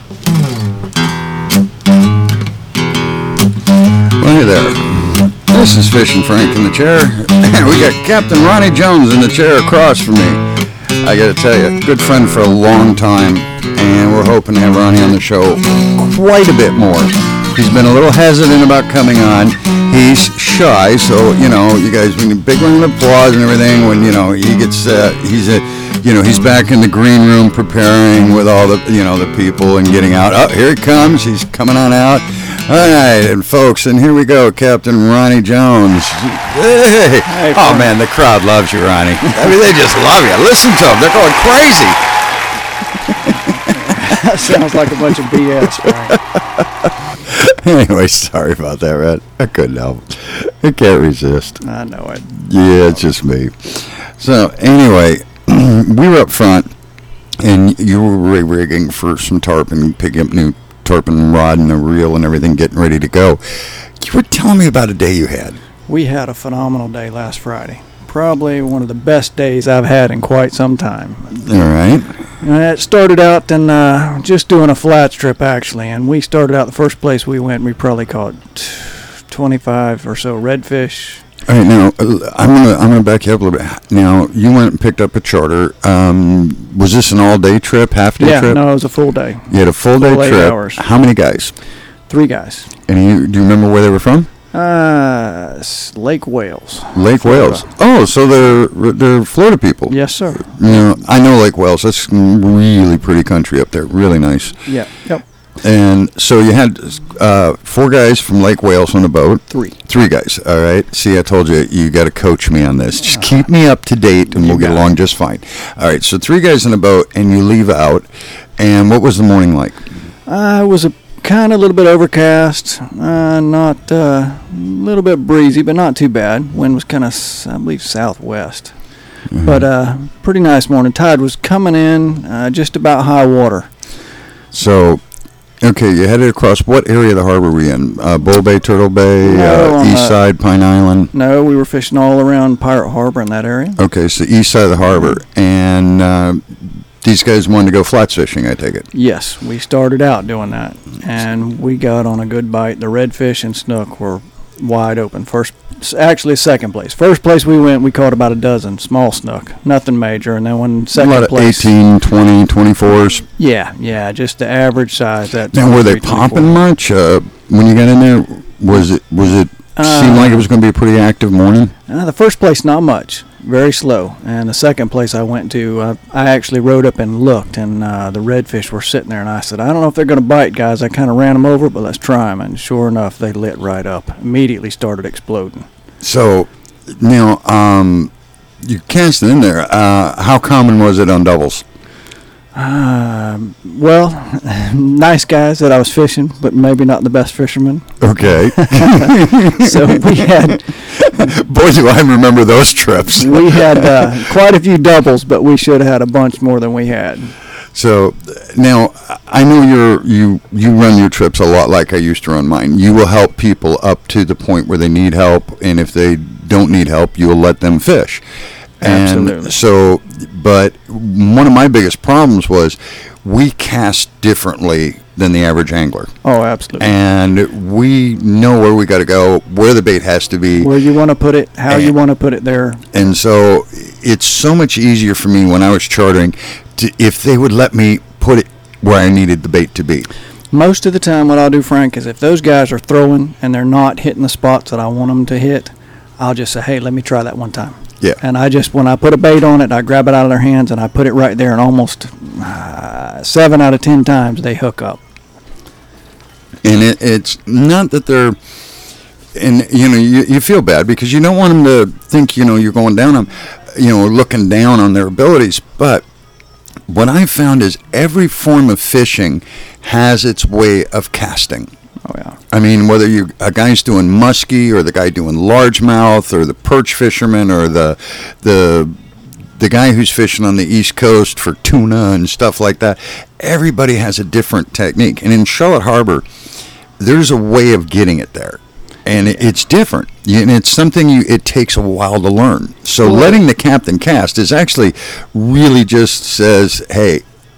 Well, hey there. This is Fishing Frank in the chair, and we got Captain Ronnie Jones in the chair across from me. I got to tell you, good friend for a long time, and we're hoping to have Ronnie on the show quite a bit more. He's been a little hesitant about coming on. He's shy, so, you guys, we need a big round of applause and everything when, he gets, he's back in the green room preparing with all the, the people and getting out. Oh, here he comes. He's coming on out. All right, and folks, and here we go, Captain Ronnie Jones. Hey. Oh, man, the crowd loves you, Ronnie. I mean, they just love you. Listen to them. They're going crazy. That sounds like a bunch of BS, Frank. Anyway, sorry about that, Red. I couldn't help it. I can't resist. I know it. Yeah, it's just me. So, anyway, we were up front, and you were rigging for some tarpon, picking up new tarpon rod and a reel and everything, getting ready to go. You were telling me about a day you had. We had a phenomenal day last Friday. Probably one of the best days I've had in quite some time. All right. It started out in just doing a flat strip, actually, and we started out the first place we went, we probably caught 25 or so redfish. All right, now I'm gonna back you up a little bit. Now you went and picked up a charter. Was this an all-day trip, half-day trip? Yeah, no, it was a full day. You had a full-day trip. 8 hours. How many guys? 3 guys. And do you remember where they were from? Lake Wales. Lake Florida. Wales. Oh, so they're Florida people. Yes, sir. I know Lake Wales. That's really pretty country up there. Really nice. Yeah. Yep. And so you had 4 guys from Lake Wales on the boat. 3 guys. All right. See, I told you got to coach me on this. Just keep me up to date, and we'll get along just fine. All right. So 3 guys in a boat, and you leave out. And what was the morning like? It was a kind of a little bit overcast, not a little bit breezy, but not too bad. Wind was kind of, I believe, southwest. Mm-hmm. But pretty nice morning. Tide was coming in just about high water. So, okay, you headed across. What area of the harbor were you in? Bull Bay, Turtle Bay, East Side, Pine Island? No, we were fishing all around Pirate Harbor in that area. Okay, so east side of the harbor. And these guys wanted to go flats fishing, I take it? Yes, we started out doing that, and we got on a good bite. The redfish and snook were wide open. Second place. First place we went, we caught about a dozen small snook, nothing major, and then when second place, 18, 20, 24s. Yeah, just the average size. Now, were they popping much when you got in there? Was it seemed like it was going to be a pretty active morning? The first place, not much. Very slow. And the second place I went to, I actually rode up and looked, and the redfish were sitting there, and I said, I don't know if they're going to bite, guys. I kind of ran them over, but let's try them. And sure enough, they lit right up. Immediately started exploding. So, now, you cast it in there. How common was it on doubles? Well, nice guys that I was fishing, but maybe not the best fishermen. Okay. So we had... Boy, do I remember those trips. We had quite a few doubles, but we should have had a bunch more than we had. So now I know you run your trips a lot like I used to run mine. You will help people up to the point where they need help, and if they don't need help, you will let them fish. Absolutely. And so, but one of my biggest problems was we cast differently than the average angler. Oh, absolutely. And we know where we got to go, where the bait has to be. Where you want to put it, how you want to put it there. And so it's so much easier for me when I was chartering if they would let me put it where I needed the bait to be. Most of the time what I'll do, Frank, is if those guys are throwing and they're not hitting the spots that I want them to hit, I'll just say, hey, let me try that one time. Yeah. And when I put a bait on it, I grab it out of their hands and I put it right there, and almost 7 out of 10 times they hook up. And it's not that they're, and you feel bad because you don't want them to think you're going down on them, looking down on their abilities. But what I found is every form of fishing has its way of casting. Oh yeah. I mean, whether a guy's doing muskie or the guy doing largemouth or the perch fisherman or the guy who's fishing on the East Coast for tuna and stuff like that, everybody has a different technique. And in Charlotte Harbor, there's a way of getting it there. And it's different. And it's something it takes a while to learn. So letting the captain cast is actually really just says, hey,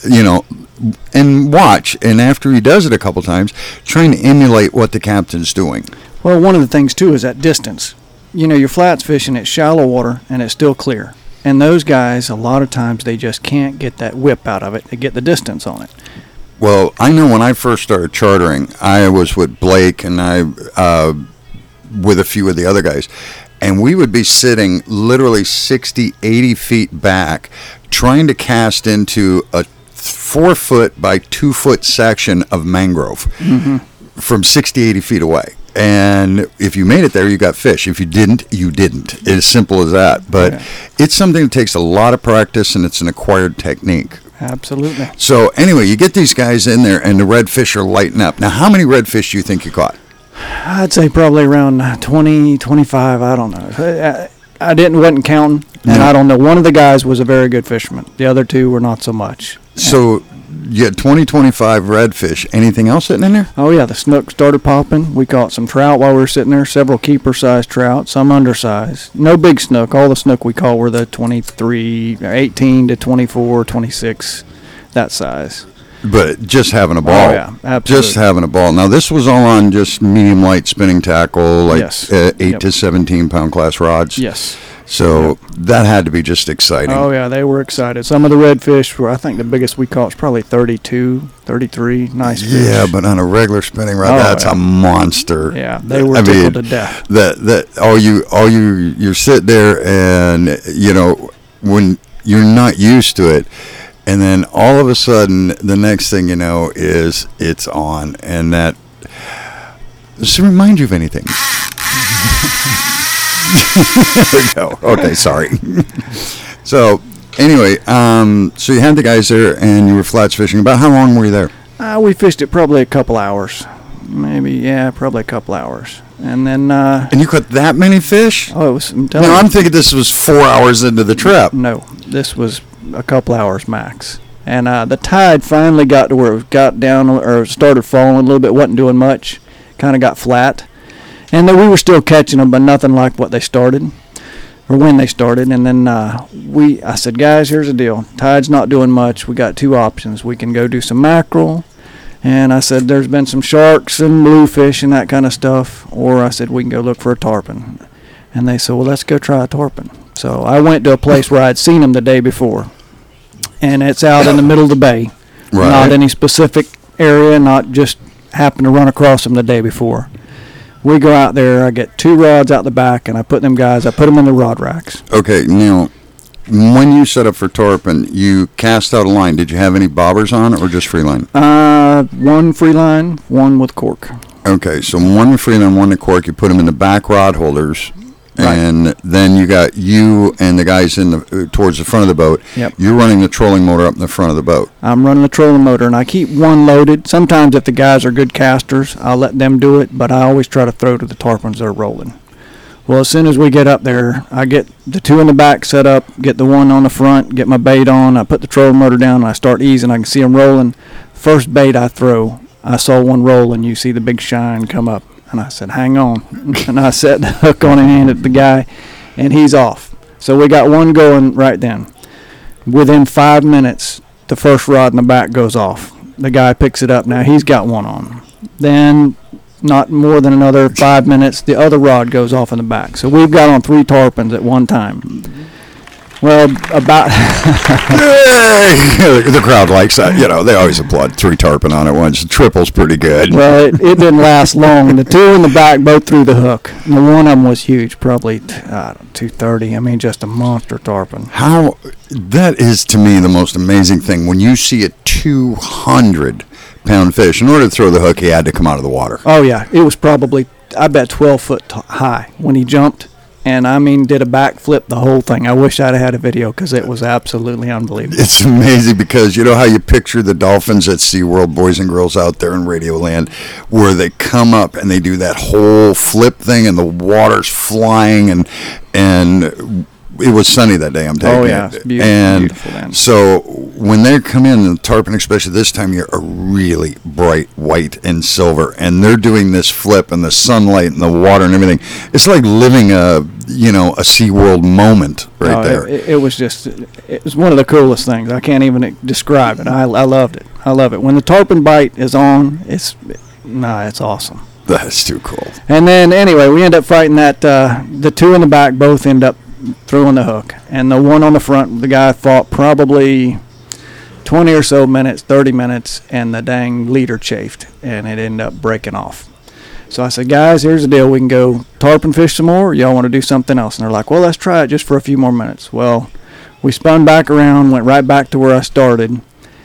and watch. And after he does it a couple times, trying to emulate what the captain's doing. Well, one of the things, too, is that distance. You're flats fishing at shallow water, and it's still clear. And those guys, a lot of times, they just can't get that whip out of it to get the distance on it. Well, I know when I first started chartering, I was with Blake and I with a few of the other guys. And we would be sitting literally 60, 80 feet back trying to cast into a 4-foot by 2-foot section of mangrove from 60, 80 feet away. And if you made it there, you got fish. If you didn't, you didn't. It's as simple as that. But it's something that takes a lot of practice, and it's an acquired technique. Absolutely. So anyway, you get these guys in there, and the redfish are lighting up. Now, how many redfish do you think you caught? I'd say probably around 20, 25. I don't know. I wasn't counting, and I don't know. One of the guys was a very good fisherman. The other two were not so much. So you had 20, 25 redfish. Anything else sitting in there? Oh, yeah. The snook started popping. We caught some trout while we were sitting there, several keeper-sized trout, some undersized. No big snook. All the snook we caught were the 18 to 24, 26, that size. But just having a ball. Oh, yeah, absolutely. Just having a ball. Now, this was all on just medium light spinning tackle, like yes. 8 to 17 pound class rods. Yes. So that had to be just exciting. Oh, yeah, they were excited. Some of the redfish were, I think the biggest we caught was probably 32, 33. Nice fish. Yeah, but on a regular spinning rod, that's a monster. Yeah, they were tickled to death. You sit there and, when you're not used to it, and then all of a sudden, the next thing you know is it's on. And that, does it remind you of anything? There we go. Okay, sorry. So, anyway, so you had the guys there and you were flats fishing. About how long were you there? We fished it probably a couple hours. Probably a couple hours. And then... and you caught that many fish? Oh, it was... I'm thinking this was 4 hours into the trip. No, this was a couple hours max. And the tide finally got to where it got down or started falling a little bit, wasn't doing much, kind of got flat. And then we were still catching them, but nothing like what they started or when they started. And then I said, guys, here's the deal. Tide's not doing much. We got two options. We can go do some mackerel. And I said, there's been some sharks and bluefish and that kind of stuff. Or I said, we can go look for a tarpon. And they said, well, let's go try a tarpon. So I went to a place where I'd seen them the day before. And it's out in the middle of the bay. Right. Not any specific area, not just happened to run across them the day before. We go out there, I get two rods out the back, and I put them in the rod racks. Okay, now, when you set up for tarpon, you cast out a line. Did you have any bobbers on or just free line? One free line, one with cork. Okay, so one with free line, one with cork. You put them in the back rod holders. Right. And then you got you and the guys towards the front of the boat. Yep. You're running the trolling motor up in the front of the boat. I'm running the trolling motor, and I keep one loaded. Sometimes if the guys are good casters, I'll let them do it, but I always try to throw to the tarpons that are rolling. Well, as soon as we get up there, I get the two in the back set up, get the one on the front, get my bait on. I put the trolling motor down, and I start easing. I can see them rolling. First bait I throw, I saw one roll, and you see the big shine come up. And I said, hang on. And I set the hook on and handed the guy, and he's off. So we got one going right then. Within 5 minutes, the first rod in the back goes off. The guy picks it up. Now he's got one on. Then, not more than another 5 minutes, the other rod goes off in the back. So we've got on 3 tarpons at one time. Well, about... The crowd likes that. They always applaud 3 tarpon on at once. The triple's pretty good. Well, it didn't last long. The two in the back both threw the hook. And the one of them was huge, probably 230. I mean, just a monster tarpon. That is, to me, the most amazing thing. When you see a 200-pound fish, in order to throw the hook, he had to come out of the water. Oh, yeah. It was probably, I bet, 12 foot high when he jumped. And, did a backflip, the whole thing. I wish I'd had a video because it was absolutely unbelievable. It's amazing because you know how you picture the dolphins at SeaWorld, boys and girls out there in Radioland, where they come up and they do that whole flip thing and the water's flying and it was sunny that day. I'm taking Oh, yeah. it. It's beautiful, And beautiful then. so when they come in, the tarpon, especially this time of year, are really bright white and silver, and they're doing this flip and the sunlight and the water and everything. It's like living a SeaWorld moment right there. It was just, it was one of the coolest things. I can't even describe it. I loved it. I love it. When the tarpon bite is on, it's awesome. That's too cool. And then anyway, we end up fighting that. The two in the back both end up throwing the hook, and the one on the front, the guy fought probably 20 or so minutes, 30 minutes, and the dang leader chafed, and it ended up breaking off. So I said, guys, here's the deal. We can go tarpon fish some more, or y'all want to do something else? And they're like, well, let's try it just for a few more minutes. Well, we spun back around, went right back to where I started,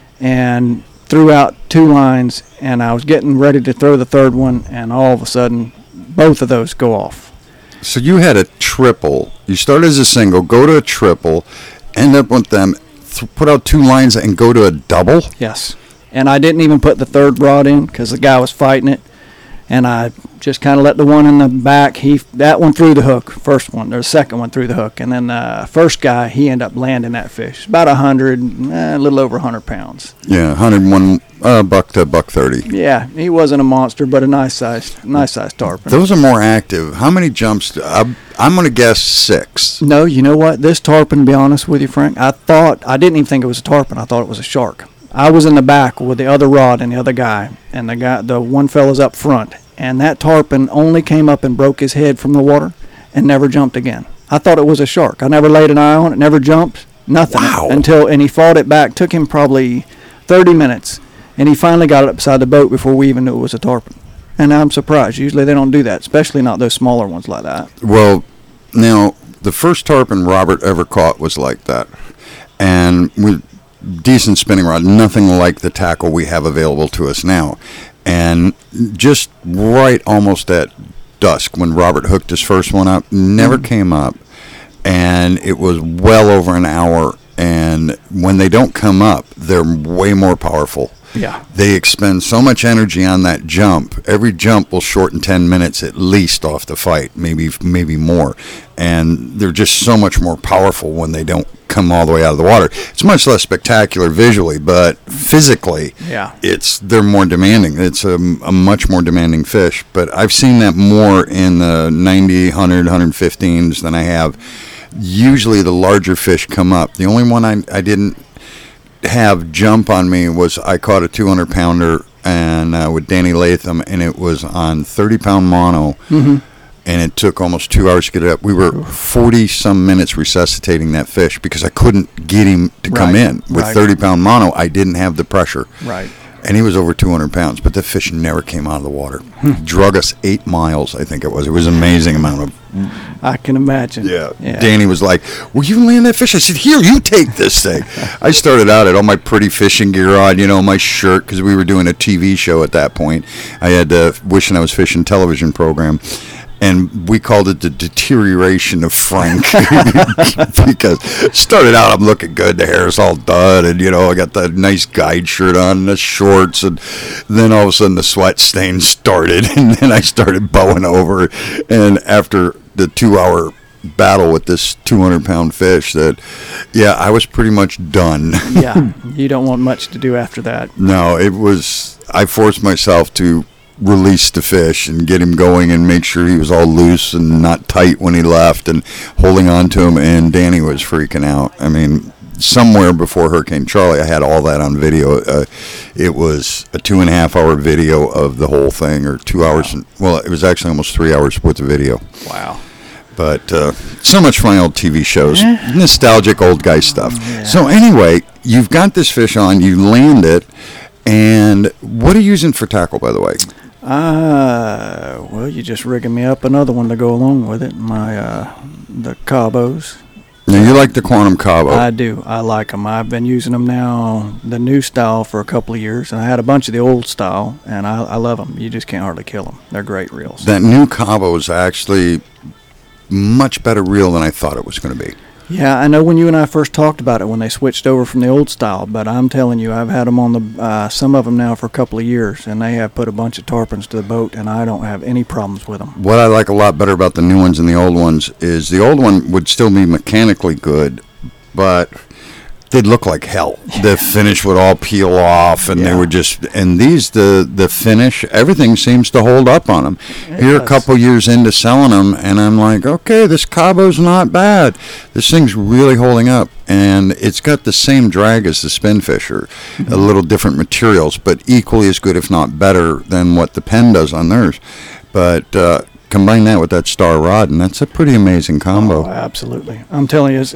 and threw out 2 lines, and I was getting ready to throw the third one, and all of a sudden, both of those go off. So you had a triple. You started as a single, go to a triple, end up with them, put out 2 lines, and go to a double? Yes. And I didn't even put the third rod in because the guy was fighting it. And I just kind of let the one in the back. That one threw the hook, first one, or the second one threw the hook. And then the first guy, he ended up landing that fish. About 100, a little over 100 pounds. Yeah, 101 buck to $130. Yeah, he wasn't a monster, but a nice sized tarpon. Those are more active. How many jumps? I'm going to guess 6. No, you know what? This tarpon, to be honest with you, Frank, I didn't even think it was a tarpon. I thought it was a shark. I was in the back with the other rod and the other guy, and the one fella's up front, and that tarpon only came up and broke his head from the water and never jumped again. I thought it was a shark. I never laid an eye on it, never jumped, nothing. Wow. And he fought it back. Took him probably 30 minutes, and he finally got it up beside the boat before we even knew it was a tarpon. And I'm surprised. Usually they don't do that, especially not those smaller ones like that. Well, now, the first tarpon Robert ever caught was like that. And with decent spinning rod, nothing like the tackle we have available to us now. And just right almost at dusk when Robert hooked his first one up, never came up. And it was well over an hour. And when they don't come up, they're way more powerful. Yeah. They expend so much energy on that jump. Every jump will shorten 10 minutes at least off the fight, maybe more. And they're just so much more powerful when they don't come all the way out of the water. It's much less spectacular visually, but physically, Yeah. they're more demanding. It's a much more demanding fish. But I've seen that more in the 90, 100, 115s than I have. Usually the larger fish come up. The only one I didn't have jump on me was I caught a 200-pounder and with Danny Latham, and it was on 30-pound mono, and it took almost 2 hours to get it up. We were 40-some minutes resuscitating that fish because I couldn't get him to come in. With 30-pound mono, I didn't have the pressure. Right. And he was over 200 pounds, but the fish never came out of the water. Drug us 8 miles, I think it was. It was an amazing amount of... I can imagine. Yeah. Danny was like, will you land that fish? I said, here, you take this thing. I started out at all my pretty fishing gear on, my shirt, because we were doing a TV show at that point. I had Wishing I Was Fishing television program. And we called it the deterioration of Frank because started out I'm looking good, the hair's all done, and I got the nice guide shirt on and the shorts, and then all of a sudden the sweat stains started, and then I started bowing over, and after the 2-hour battle with this 200-pound fish, I was pretty much done. Yeah, you don't want much to do after that. No, I forced myself to release the fish and get him going and make sure he was all loose and not tight when he left and holding on to him, and Danny was freaking out. I mean, somewhere before Hurricane Charlie, I had all that on video. It was a 2.5-hour video of the whole thing, or 2 hours. Well, it was actually almost 3 hours worth of video. Wow. But so much fun old TV shows, nostalgic old guy stuff. Yeah. So anyway, you've got this fish on, you land it, and what are you using for tackle, by the way? Well, you just rigging me up another one to go along with it. The Cabos. Now, you like the Quantum Cabo. I do. I like them. I've been using them now, the new style, for a couple of years. And I had a bunch of the old style, and I love them. You just can't hardly kill them. They're great reels. That new Cabo is actually much better reel than I thought it was going to be. Yeah, I know when you and I first talked about it when they switched over from the old style, but I'm telling you, I've had them on the some of them now for a couple of years, and they have put a bunch of tarpons to the boat, and I don't have any problems with them. What I like a lot better about the new ones and the old ones is the old one would still be mechanically good, but they'd look like hell. The finish would all peel off, and they would just. And these, the finish, everything seems to hold up on them. Here, a couple years into selling them, and I'm like, okay, this Cabo's not bad. This thing's really holding up, and it's got the same drag as the Spinfisher, a little different materials, but equally as good, if not better, than what the Penn does on theirs. But combine that with that Star rod, and that's a pretty amazing combo. Oh, absolutely. I'm telling you,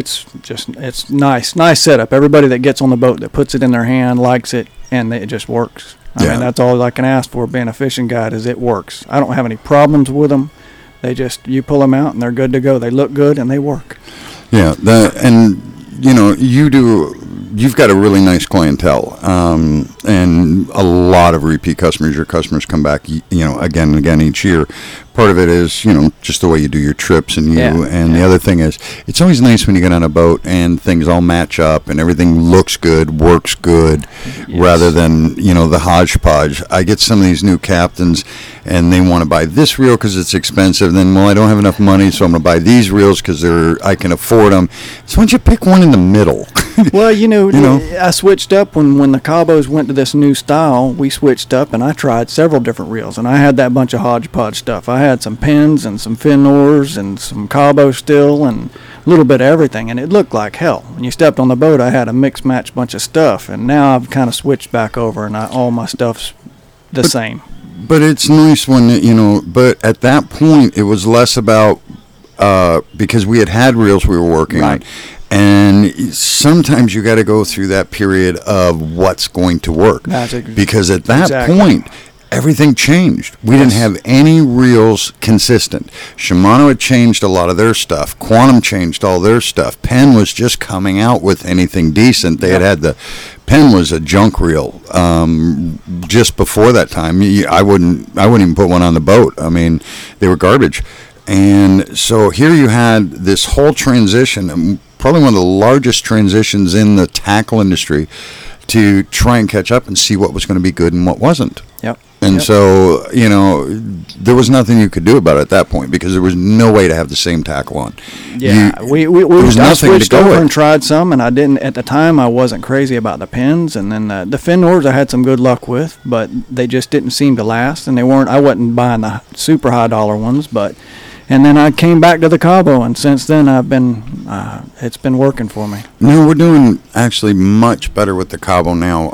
it's nice setup. Everybody that gets on the boat that puts it in their hand likes it, and it just works. I mean, that's all I can ask for being a fishing guide is it works. I don't have any problems with them. They just, you pull them out and they're good to go. They look good and they work. Yeah, and you know, you've got a really nice clientele, and a lot of repeat customers. Your customers come back, you know, again and again each year. Part of it is, you know, just the way you do your trips, and the other thing is, it's always nice when you get on a boat and things all match up and everything looks good, works good, rather than, you know, the hodgepodge. I get some of these new captains, and they want to buy this reel because it's expensive. Then, well, I don't have enough money, so I'm going to buy these reels because I can afford them. So why don't you pick one in the middle? Well, you know, I switched up when the Cabos went to this new style. We switched up, and I tried several different reels, and I had that bunch of hodgepodge stuff. I had some Penns and some Fin-Nors and some Cabo still and a little bit of everything, and it looked like hell. When you stepped on the boat, I had a mix-match bunch of stuff, and now I've kind of switched back over, and all my stuff's the same. But it's nice when, you know, but at that point, it was less about, because we had reels we were working on. And sometimes you got to go through that period of what's going to work. Because at that point, everything changed. We didn't have any reels consistent. Shimano had changed a lot of their stuff. Quantum changed all their stuff. Penn was just coming out with anything decent. They had the Penn was a junk reel just before that time. I wouldn't even put one on the boat. I mean, they were garbage. And so here you had this whole transition, probably one of the largest transitions in the tackle industry, to try and catch up and see what was going to be good and what wasn't. And so, you know, there was nothing you could do about it at that point because there was no way to have the same tackle on. I switched over and tried some, and I didn't, at the time, I wasn't crazy about the Penns, and then the Fin-Nors I had some good luck with, but they just didn't seem to last, and I wasn't buying the super high dollar ones, and then I came back to the Cabo, and since then it's been working for me. No, we're doing actually much better with the Cabo now.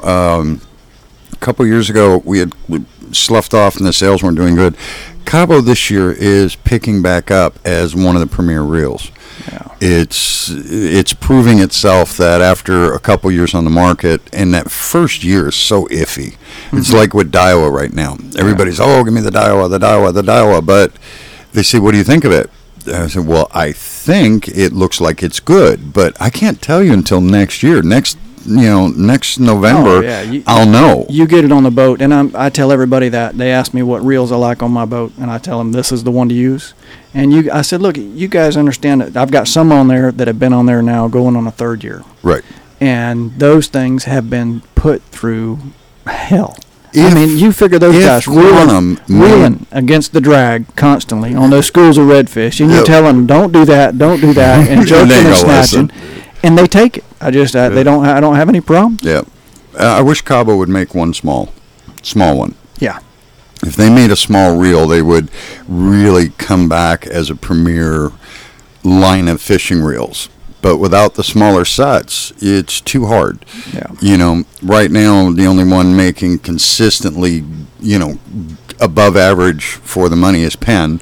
A couple years ago, we sloughed off and the sales weren't doing good. Cabo this year is picking back up as one of the premier reels. It's proving itself that after a couple years on the market, and that first year is so iffy. It's like with Daiwa right now. Everybody's, give me the Daiwa, but they say, what do you think of it? I said, well, I think it looks like it's good, but I can't tell you until next year. Next November, I'll know. You get it on the boat, and I tell everybody that. They ask me what reels I like on my boat, and I tell them this is the one to use. And I said, look, you guys understand that I've got some on there that have been on there now going on a third year. Right. And those things have been put through hell. I mean, you figure those guys reeling against the drag constantly on those schools of redfish, and you tell them, don't do that, and joking and snatching, and they take it. I don't have any problem. Yeah. I wish Cabo would make one small one. Yeah. If they made a small reel, they would really come back as a premier line of fishing reels. But without the smaller sets, it's too hard. Yeah. You know, right now, the only one making consistently, you know, above average for the money is Penn.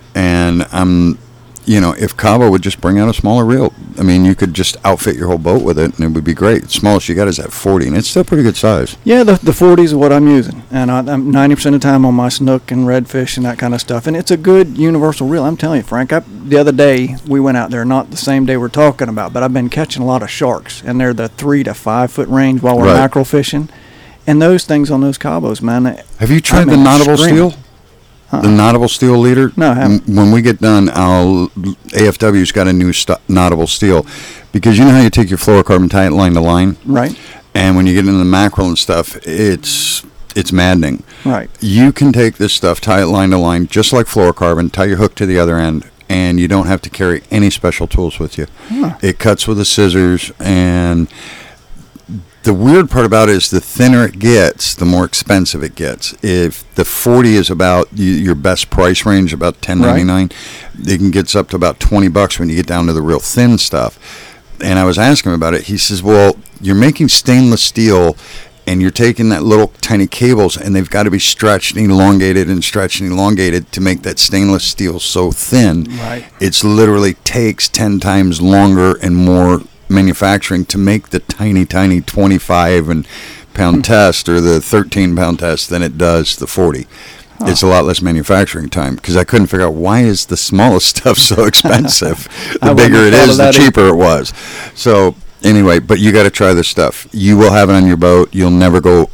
And you know, if Cabo would just bring out a smaller reel, I mean, you could just outfit your whole boat with it, and it would be great. The smallest you got is that 40, and it's still pretty good size. Yeah, the 40 is what I'm using, and I'm 90% of the time on my snook and redfish and that kind of stuff, and it's a good universal reel. I'm telling you, Frank, the other day we went out there, not the same day we're talking about, but I've been catching a lot of sharks, and they're the 3 to 5 foot range while we're mackerel fishing, and those things on those Cabos, man. Have you tried the knottable steel? The knottable steel leader? No, I haven't. When we get done, AFW's got a new knottable steel. Because you know how you take your fluorocarbon, tie it line to line? Right. And when you get into the mackerel and stuff, it's maddening. Right. You can take this stuff, tie it line to line, just like fluorocarbon, tie your hook to the other end, and you don't have to carry any special tools with you. Huh. It cuts with the scissors, and the weird part about it is the thinner it gets, the more expensive it gets. If the 40 is about your best price range, about $10.99, it can get up to about $20 when you get down to the real thin stuff. And I was asking him about it. He says, well, you're making stainless steel, and you're taking that little tiny cables, and they've got to be stretched and elongated to make that stainless steel so thin. Right. It's literally takes 10 times longer and more manufacturing to make the tiny 25 and pound test or the 13 pound test than it does the 40. It's a lot less manufacturing time, because I couldn't figure out why is the smallest stuff so expensive. The bigger it is, the cheaper it was. So anyway, but you got to try this stuff. You will have it on your boat. You'll never go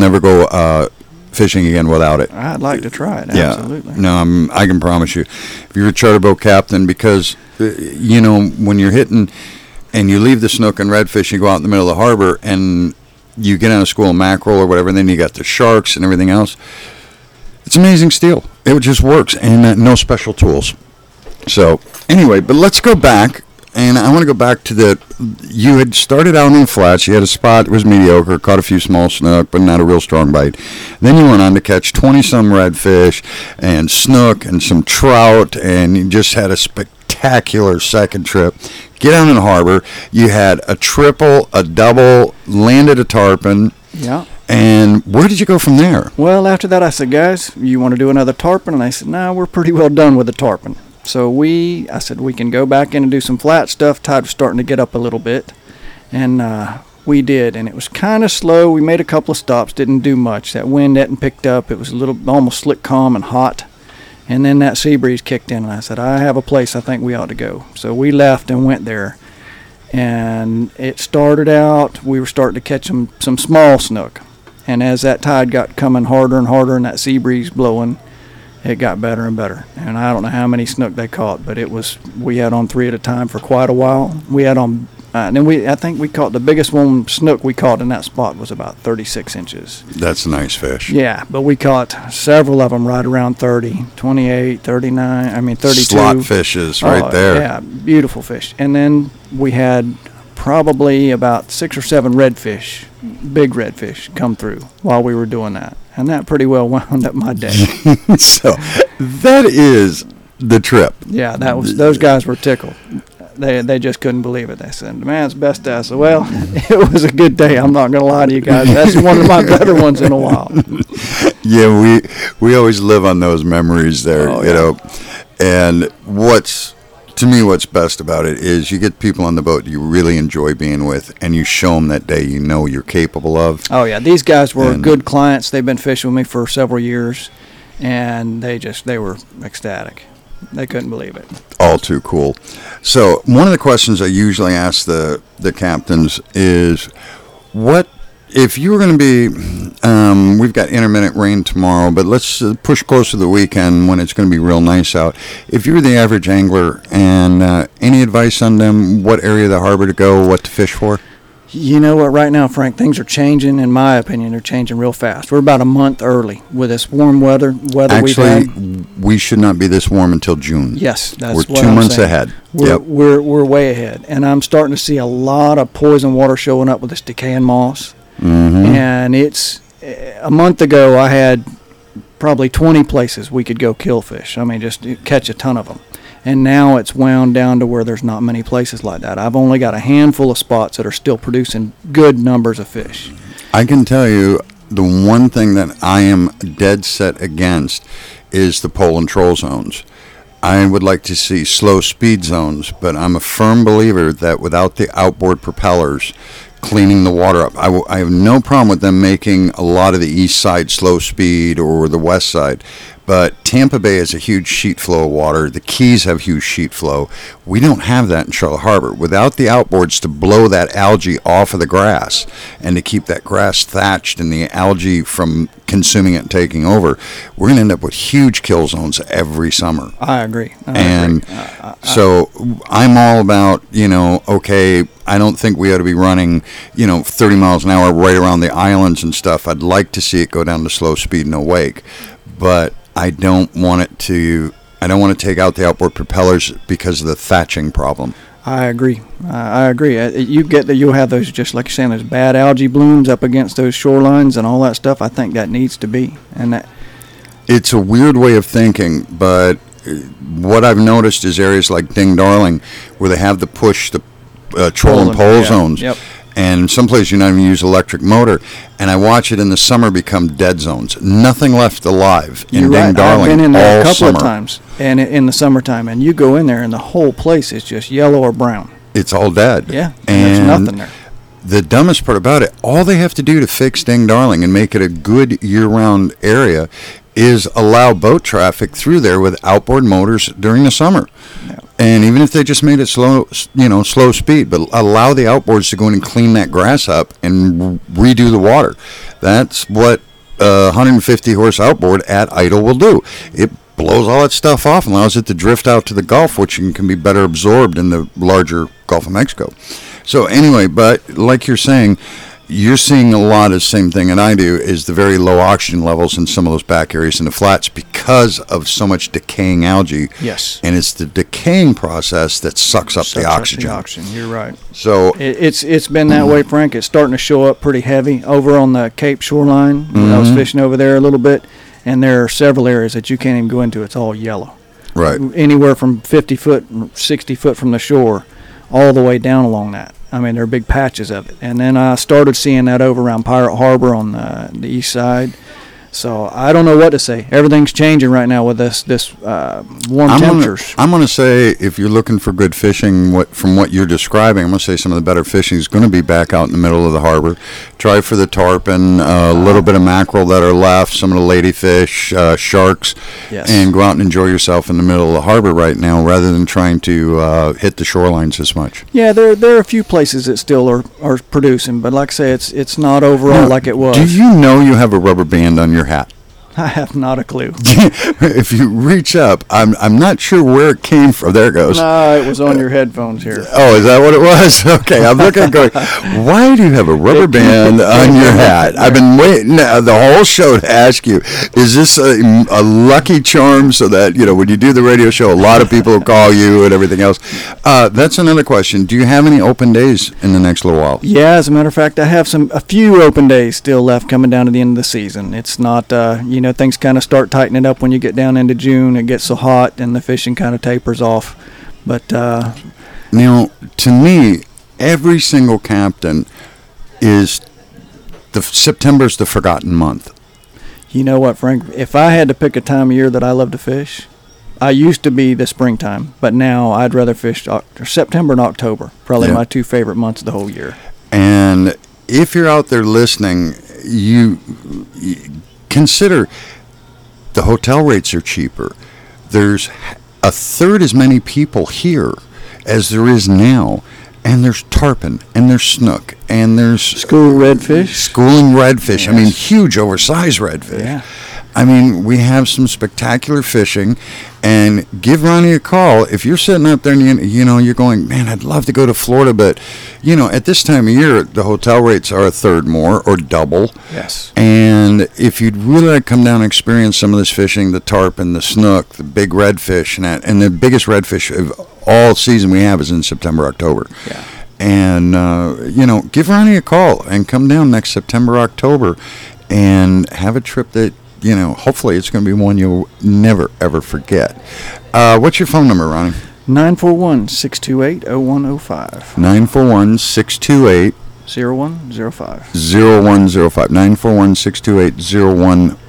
fishing again without it. I'd like to try it. Yeah. Absolutely. No, I can promise you. If you're a charter boat captain, because when you're hitting and you leave the snook and redfish, you go out in the middle of the harbor and you get on a school of mackerel or whatever, and then you got the sharks and everything else. It's amazing steel. It just works, and no special tools. So anyway, but let's go back, and I want to go back to you had started out in the flats. You had a spot that was mediocre, caught a few small snook, but not a real strong bite. Then you went on to catch 20-some redfish and snook and some trout, and you just had a spectacular second trip. Get out in the harbor. You had a triple, a double, landed a tarpon. Yeah. And where did you go from there? Well, after that, I said, guys, you want to do another tarpon? And they said, no, we're pretty well done with the tarpon. So I said, we can go back in and do some flat stuff. Tide was starting to get up a little bit. And we did. And it was kind of slow. We made a couple of stops, didn't do much. That wind hadn't picked up. It was almost slick calm and hot. And then that sea breeze kicked in. And I said, I have a place I think we ought to go. So we left and went there. And it started out, we were starting to catch some small snook. And as that tide got coming harder and harder and that sea breeze blowing, it got better and better. And I don't know how many snook they caught, but we had on 3 at a time for quite a while. We had on, I think we caught the biggest one snook we caught in that spot was about 36 inches. That's a nice fish. Yeah, but we caught several of them right around 30, 28, 39, 32. Slot fishes right there. Yeah, beautiful fish. And then we had probably about 6 or 7 redfish, big redfish, come through while we were doing that. And that pretty well wound up my day. So that is the trip. Yeah, those guys were tickled. They just couldn't believe it. They said, man, it's best day. I said, well, it was a good day. I'm not going to lie to you guys. That's one of my better ones in a while. Yeah, we always live on those memories there, you know. And what's best about it is you get people on the boat you really enjoy being with, and you show them that day you know you're capable of. Oh, yeah. These guys were good clients. They've been fishing with me for several years, and they were ecstatic. They couldn't believe it. All too cool. So one of the questions I usually ask the captains is, what if you were going to be, we've got intermittent rain tomorrow, but let's push close to the weekend when it's going to be real nice out. If you were the average angler, and any advice on them, what area of the harbor to go, what to fish for? You know what, right now, Frank, things are changing. In my opinion, they're changing real fast. We're about a month early with this warm weather we've had. Actually, we should not be this warm until June. Yes, that's what I'm saying. We're 2 months ahead. We're way ahead. And I'm starting to see a lot of poison water showing up with this decaying moss. Mm-hmm. And it's a month ago, I had probably 20 places we could go kill fish. Just catch a ton of them. And now it's wound down to where there's not many places like that. I've only got a handful of spots that are still producing good numbers of fish. I can tell you the one thing that I am dead set against is the pole and troll zones. I would like to see slow speed zones, but I'm a firm believer that without the outboard propellers cleaning the water up, I have no problem with them making a lot of the east side slow speed or the west side. But Tampa Bay has a huge sheet flow of water. The Keys have huge sheet flow. We don't have that in Charlotte Harbor. Without the outboards to blow that algae off of the grass and to keep that grass thatched and the algae from consuming it and taking over, we're going to end up with huge kill zones every summer. I agree. So I'm all about, okay, I don't think we ought to be running, 30 miles an hour right around the islands and stuff. I'd like to see it go down to slow speed and wake, but I don't want to take out the outboard propellers because of the thatching problem. I agree. You get that you'll have those, just like you're saying, those bad algae blooms up against those shorelines and all that stuff. I think that needs to be. And that it's a weird way of thinking, but what I've noticed is areas like Ding Darling where they have the push, the troll and pole zones. Yep. And some places you not even use electric motor. And I watch it in the summer become dead zones. Nothing left alive in Ding Darling. I've been in there all a couple summer. of times, and in the summertime, and you go in there, and the whole place is just yellow or brown. It's all dead. Yeah, and there's nothing there. The dumbest part about it, all they have to do to fix Ding Darling and make it a good year-round area is allow boat traffic through there with outboard motors during the summer. Yeah. And even if they just made it slow speed, but allow the outboards to go in and clean that grass up and redo the water. That's what a 150 horse outboard at idle will do. It blows all that stuff off and allows it to drift out to the Gulf, which can be better absorbed in the larger Gulf of Mexico. So anyway, but like you're saying, you're seeing a lot of the same thing, and I do, is the very low oxygen levels in some of those back areas in the flats because of so much decaying algae. Yes. And it's the decaying process that sucks up the oxygen. You're right. So it's been that way, Frank. It's starting to show up pretty heavy over on the Cape shoreline. I was fishing over there a little bit, and there are several areas that you can't even go into. It's all yellow. Right. Anywhere from 50 foot, 60 foot from the shore, all the way down along that. I mean, there are big patches of it. And then I started seeing that over around Pirate Harbor on the east side. So I don't know what to say. Everything's changing right now with this warm temperatures. I'm going to say, if you're looking for good fishing, from what you're describing, I'm going to say some of the better fishing is going to be back out in the middle of the harbor. Try for the tarpon, a little bit of mackerel that are left, some of the ladyfish, sharks, yes. And go out and enjoy yourself in the middle of the harbor right now rather than trying to hit the shorelines as much. Yeah, there are a few places that still are producing, but like I say, it's not overall like it was. Do you know you have a rubber band on your hat? I have not a clue. If you reach up, I'm not sure where it came from. There it goes. No, it was on your headphones here. Oh, is that what it was? Okay, I'm looking going, why do you have a rubber band on your hat? I've been waiting the whole show to ask you, is this a lucky charm so that, when you do the radio show, a lot of people will call you and everything else? That's another question. Do you have any open days in the next little while? Yeah, as a matter of fact, I have a few open days still left coming down to the end of the season. It's not, things kind of start tightening up when you get down into June. It gets so hot and the fishing kind of tapers off. But now, to me, every single captain is September's the forgotten month. You know what, Frank? If I had to pick a time of year that I love to fish, I used to be the springtime, but now I'd rather fish September and October. Probably my two favorite months of the whole year. And if you're out there listening, you consider the hotel rates are cheaper. There's a third as many people here as there is now, and there's tarpon, and there's snook, and there's schooling redfish. Yes. I mean, huge, oversized redfish. Yeah. I mean, we have some spectacular fishing, and give Ronnie a call. If you're sitting out there and you're going, man, I'd love to go to Florida, but, at this time of year, the hotel rates are a third more or double. Yes. And if you'd really like to come down and experience some of this fishing, the tarpon, the snook, the big redfish, and the biggest redfish of all season we have is in September, October. Yeah. And, give Ronnie a call and come down next September, October, and have a trip that, hopefully it's going to be one you'll never, ever forget. What's your phone number, Ronnie? 941-628-0105. 941-628 0105. 0105. 941-628-0105.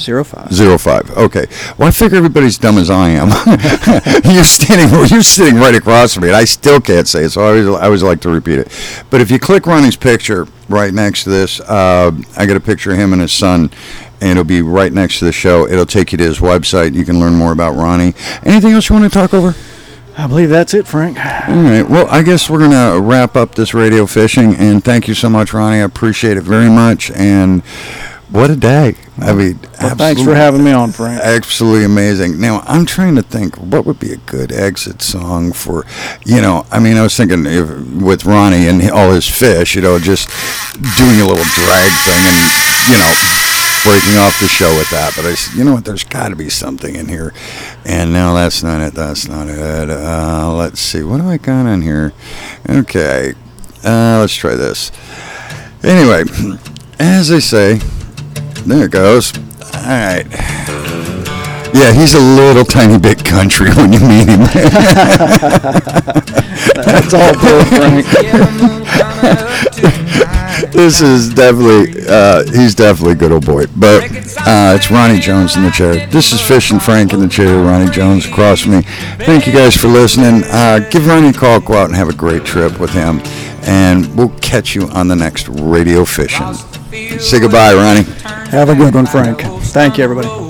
05. Okay. Well, I figure everybody's dumb as I am. You're sitting right across from me, and I still can't say it, so I always like to repeat it. But if you click Ronnie's picture right next to this, I got a picture of him and his son, and it'll be right next to the show. It'll take you to his website. You can learn more about Ronnie. Anything else you want to talk over? I believe that's it, Frank. All right. Well, I guess we're going to wrap up this radio fishing, and thank you so much, Ronnie. I appreciate it very much, and what a day. I mean, well, thanks for having me on, Frank. Absolutely amazing. Now, I'm trying to think, what would be a good exit song for, I was thinking with Ronnie and all his fish, just doing a little drag thing and, breaking off the show with that. But I said, you know what, there's got to be something in here. And no, that's not it. Let's see, what do I got on here? Okay, let's try this. Anyway, as they say, there it goes. All right. Yeah, he's a little tiny bit country when you meet him. That's all cool, Frank. This is definitely, he's definitely a good old boy. But it's Ronnie Jones in the chair. This is Fishing Frank in the chair, Ronnie Jones across from me. Thank you guys for listening. Give Ronnie a call, go out and have a great trip with him. And we'll catch you on the next Radio Fishing. Say goodbye, Ronnie. Have a good one, Frank. Thank you, everybody.